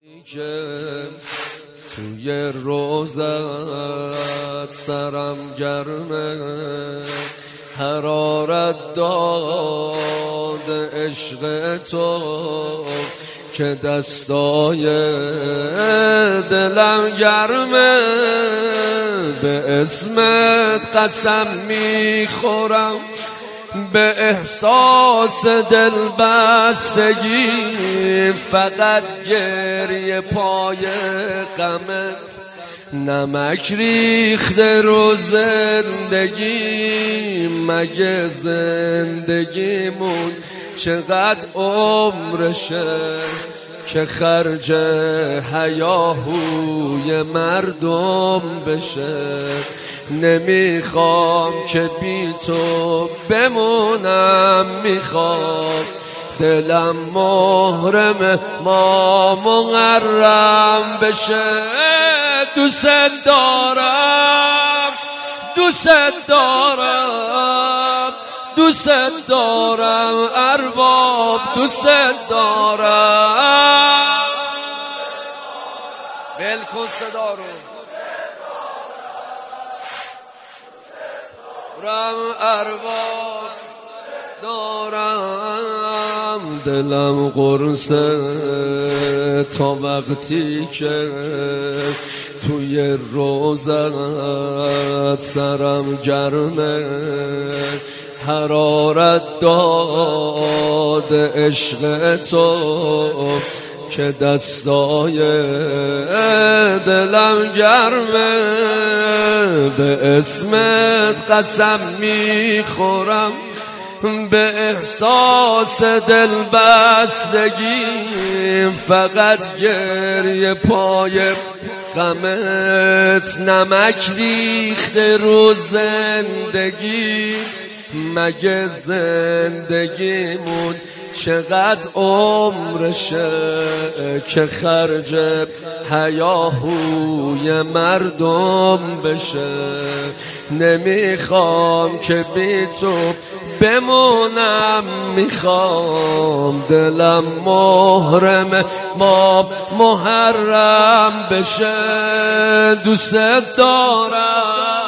که توی روزت سرم گرمه، حرارت داد عشق تو که دستای دلم گرمه. به اسمت قسم میخورم، به احساس دل بستگی، فقط گریه پای غمت نمک ریخته رو زندگی. مگه زندگیمون چقدر عمرشه که خرج هیاهوی مردم بشه؟ نمیخوام که بی تو بمونم، میخوام دلم محرم ما مغرم بشه. دوست دارم، دوست دارم، دوست دارم ارباب، دوست دارم. بلکن صدا رو رم ارباب دارم. دلم قرصه تا وقتی که توی روزت سرم گرمه، حرارت داد عشق تو که دستای دلم گرمه. به اسمت قسم میخورم، به احساس دل بستگی، فقط گریه پای غمت نمک ریخته رو زندگی. مگه زندگیمون چقدر عمرشه که خرج هیاهوی مردم بشه؟ نمیخوام که بی تو بمونم، میخوام دلم محرم ما محرم بشه. دوست دارم.